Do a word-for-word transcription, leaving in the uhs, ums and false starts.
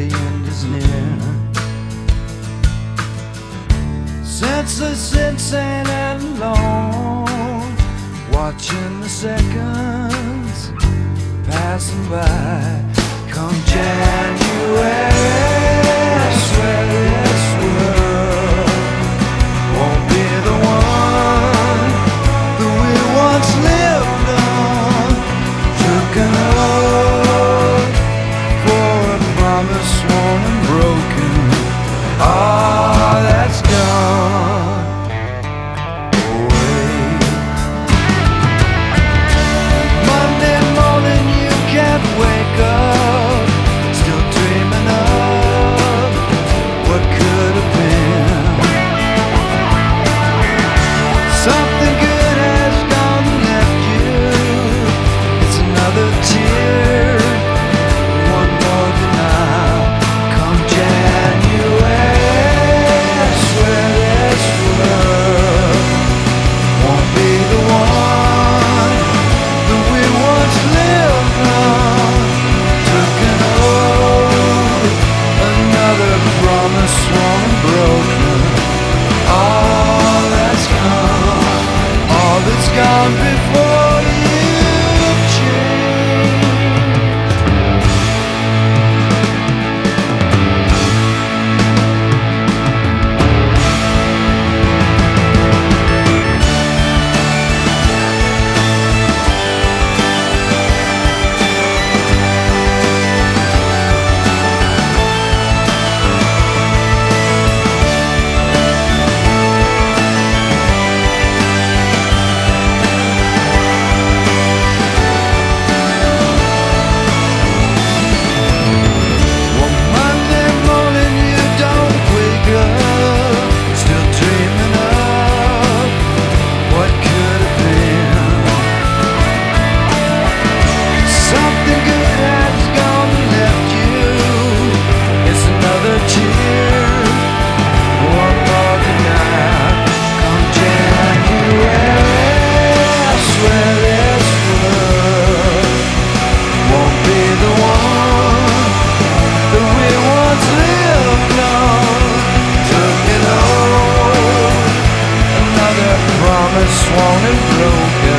the end is near. Senseless, insane and alone, watching the seconds passing by. Come January, I swear this world won't be the one that we once lived on. Took an oath for a promise sworn and broken. All that's gone away. Monday morning you can't wake up, still dreaming of what could have been. Something good has gone and left you. It's another tear, one more denial. Come January, I swear this world won't be the one that we once lived on. Took an oath, another promise sworn and broken. All that's gone, all that's gone before you change. One Monday morning you don't wake up, still dreaming of what could have been. Something good has gone and left you. It's another tear, one more denial. Come January, I swear this world won't be the one that we once lived on. Took it all, another promise sworn and broken.